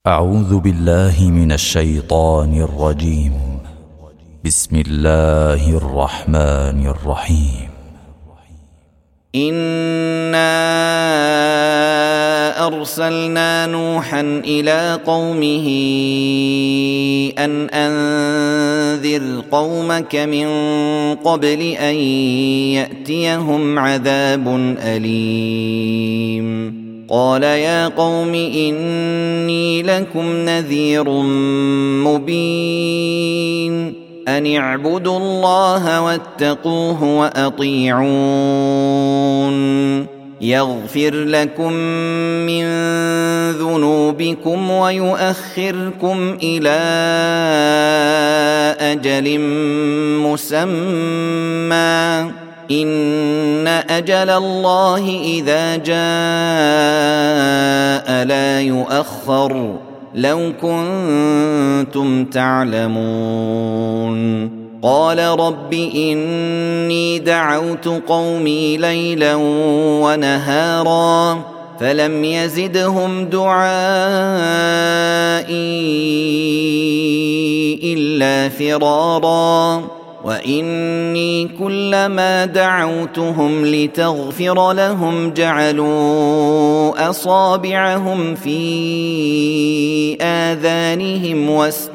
أعوذ بالله من الشيطان الرجيم. بسم الله الرحمن الرحيم. إنا أرسلنا نوحا إلى قومه أن أنذر قومك من قبل أن يأتيهم عذاب أليم. قال يا قوم إني لكم نذير مبين أن اعبدوا الله واتقوه وأطيعون يغفر لكم من ذنوبكم ويؤخركم إلى أجل مسمى إن أجل الله إذا جاء لا يؤخر لو كنتم تعلمون. قال رب إني دعوت قومي ليلا ونهارا فلم يزدهم دعائي إلا فرارا وإني كلما دعوتهم لتغفر لهم جعلوا أصابعهم في آذانهم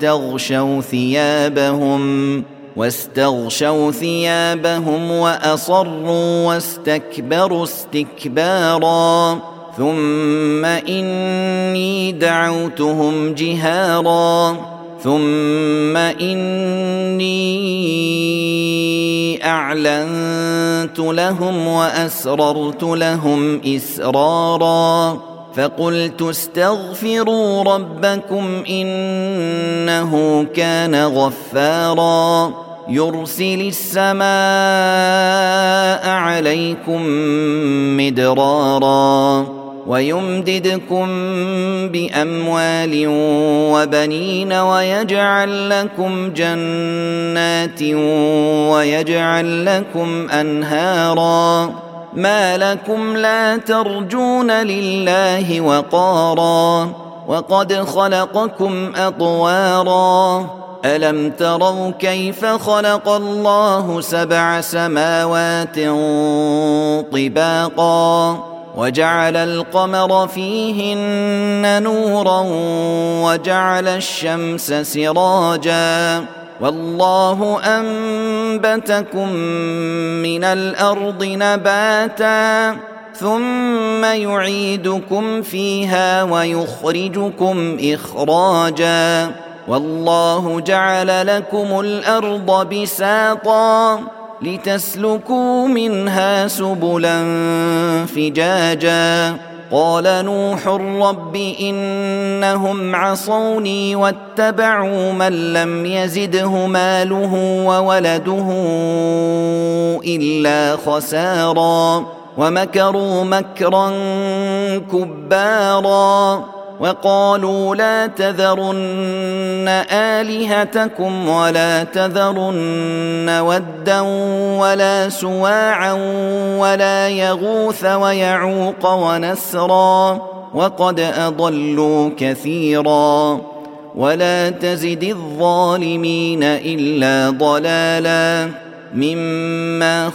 واستغشوا ثيابهم وأصروا واستكبروا استكبارا ثم إني دعوتهم جهارا ثم إني أعلنت لهم وأسررت لهم إسرارا فقلت استغفروا ربكم إنه كان غفارا يرسل السماء عليكم مدرارا ويمددكم بأموال وبنين ويجعل لكم جنات ويجعل لكم أنهارا ما لكم لا ترجون لله وقارا وقد خلقكم أطوارا ألم تروا كيف خلق الله 7 سماوات طباقا وجعل القمر فيهن نورا وجعل الشمس سراجا والله أنبتكم من الأرض نباتا ثم يعيدكم فيها ويخرجكم إخراجا والله جعل لكم الأرض بساطا لتسلكوا منها سبلا فجاجا قال نوح رب إنهم عصوني واتبعوا من لم يزده ماله وولده إلا خسارا ومكروا مكرا كبارا وقالوا لا تذرن آلهتكم ولا تذرن ودا ولا سواعا ولا يغوث ويعوق ونسرا وقد أضلوا كثيرا ولا تزد الظالمين إلا ضلالا مما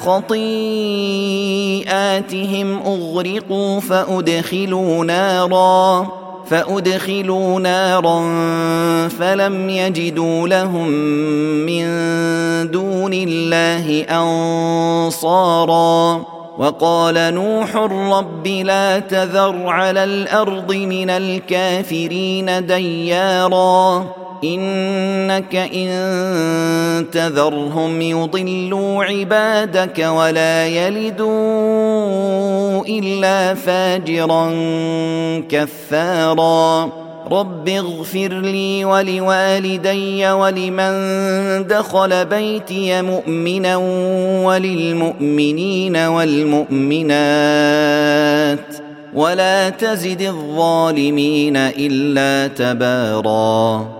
خطيئاتهم أغرقوا فأدخلوا نارا فلم يجدوا لهم من دون الله أنصارا وقال نوح رب لا تذر على الأرض من الكافرين ديارا إنك إن تذرهم يضلوا عبادك ولا يلدوا إلا فاجرا كفارا رب اغفر لي ولوالدي ولمن دخل بيتي مؤمنا وللمؤمنين والمؤمنات ولا تزد الظالمين إلا تبارا.